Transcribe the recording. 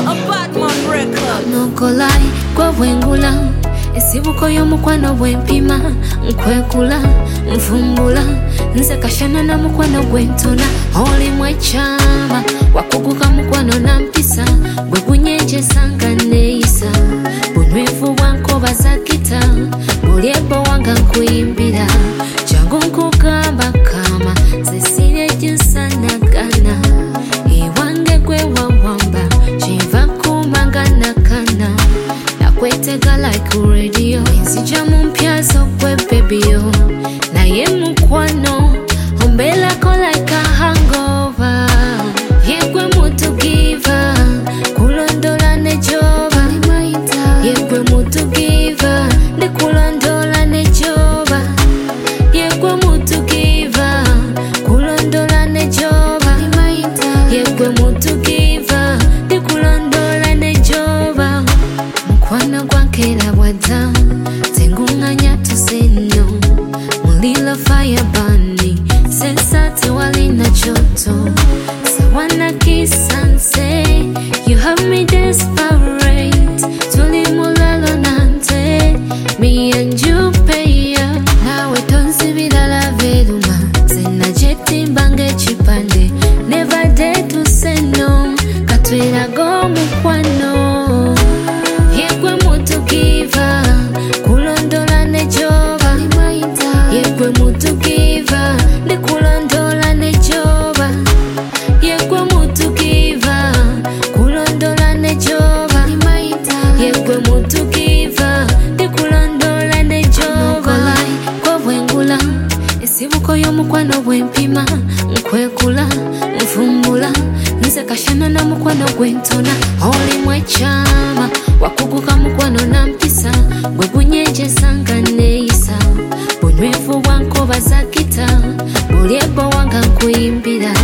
Batman record. No go lie, kwa wengula esibuko y'omukwano bwempima nkwekula nfumbula nze kashana na mukwano gwentona oli mwechama wakuguka mukwano na mpisa bwe bunyenje sanga neisa bunwefu bwanko bazakita bulyebo wanga nkuyimbira jangu nkugamba kama zesire jinsanagana iwange gwe wawamba chiva kumangana kana nakwetega like radio nsija mumpyazo gwe baby yo naye mukwano ombela ko like a hangover yegwe mutu giva kulondola nejoba yegwe mutu giva ne kulondola nejoba yegwe mutu giva kulondola nejoba yegwe mutu giva ne kulondola nejoba mukwano gwankera bwadda tengunganya tuseno mulilo fire burning sensa tewalina choto sawana kiss and say you have me desperate tuli mulalo nante me and you pair nawe tonsi bilala veluma sena jeti mbange chipande never dare to say no katwera go mukwano yegwe mutu giva kulondola nejoba yegwe mutu giva ne kulondola nejoba yegwe mutu giva kulondola nejoba yegwe mutu giva ne kulondola nejoba kwa bwengula esibuko y'omukwano bwempima nkwekula nfumbula nze kashana na mukwano gwentona oli mwechama wakuguka mukwano na mpisa gwe bunyenje sanga neisa bunwefu bwanko bazakita bulyebo wanga nkuyimbira